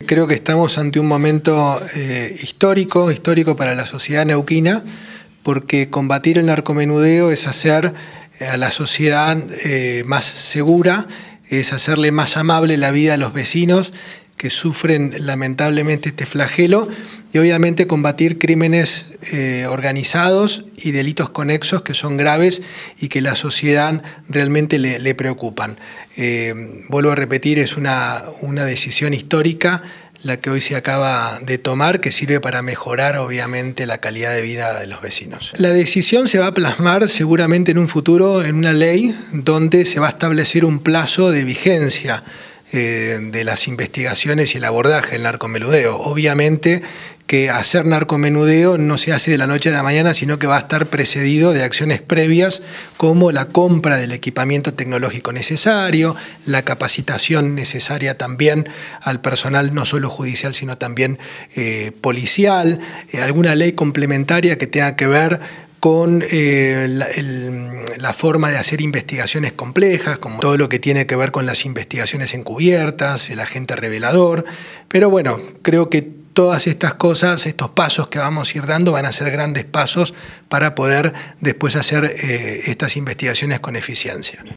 creo que estamos ante un momento histórico para la sociedad neuquina, porque combatir el narcomenudeo es hacer a la sociedad más segura, es hacerle más amable la vida a los vecinos que sufren lamentablemente este flagelo, y obviamente combatir crímenes organizados y delitos conexos que son graves y que la sociedad realmente le preocupan. Vuelvo a repetir, es una decisión histórica la que hoy se acaba de tomar, que sirve para mejorar obviamente la calidad de vida de los vecinos. La decisión se va a plasmar seguramente en un futuro en una ley donde se va a establecer un plazo de vigencia de las investigaciones y el abordaje del narcomenudeo. Obviamente que hacer narcomenudeo no se hace de la noche a la mañana, sino que va a estar precedido de acciones previas como la compra del equipamiento tecnológico necesario, la capacitación necesaria también al personal no solo judicial, sino también policial, alguna ley complementaria que tenga que ver con la forma de hacer investigaciones complejas, como todo lo que tiene que ver con las investigaciones encubiertas, el agente revelador. Pero bueno, creo que todas estas cosas, estos pasos que vamos a ir dando van a ser grandes pasos para poder después hacer estas investigaciones con eficiencia.